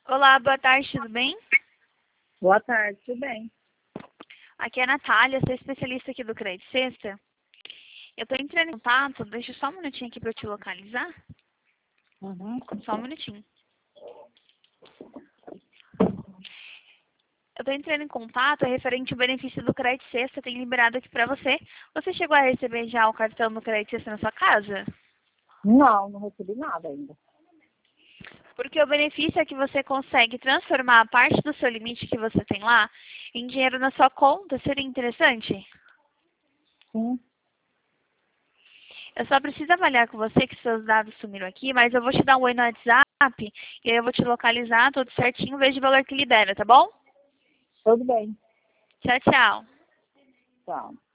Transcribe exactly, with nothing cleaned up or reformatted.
Olá, boa tarde, tudo bem? Boa tarde, tudo bem? Aqui é a Natália, sou especialista aqui do Crédito Sexta. Eu tô entrando em contato, deixa só um minutinho aqui para eu te localizar. Uhum. Só um minutinho. Eu tô entrando em contato, é referente ao benefício do Crédito Sexta, tem liberado aqui para você. Você chegou a receber já o cartão do Crédito Sexta na sua casa? Não, não recebi nada ainda. Porque o benefício é que você consegue transformar a parte do seu limite que você tem lá em dinheiro na sua conta. Seria interessante? Sim. Eu só preciso avaliar com você que seus dados sumiram aqui, mas eu vou te dar um oi no WhatsApp e aí eu vou te localizar tudo certinho, vejo o valor que libera, tá bom? Tudo bem. Tchau, tchau. Tchau.